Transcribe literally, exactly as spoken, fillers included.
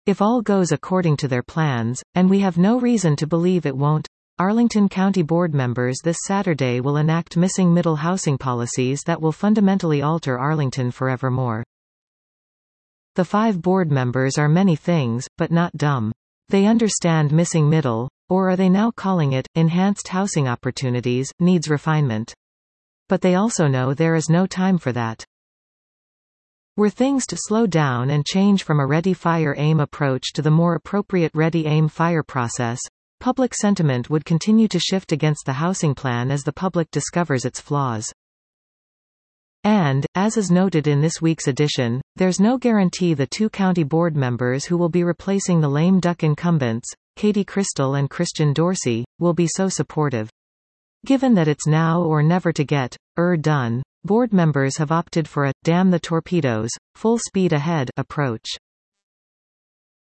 If all goes according to their plans, and we have no reason to believe it won't, Arlington County Board members this Saturday will enact missing middle housing policies that will fundamentally alter Arlington forevermore. The five board members are many things, but not dumb. They understand missing middle, or are they now calling it, enhanced housing opportunities, needs refinement. But they also know there is no time for that. Were things to slow down and change from a ready fire aim approach to the more appropriate ready aim fire process, public sentiment would continue to shift against the housing plan as the public discovers its flaws. And, as is noted in this week's edition, there's no guarantee the two county board members who will be replacing the lame duck incumbents, Katie Crystal and Christian Dorsey, will be so supportive. Given that it's now or never to get er done, board members have opted for a damn the torpedoes, full speed ahead approach.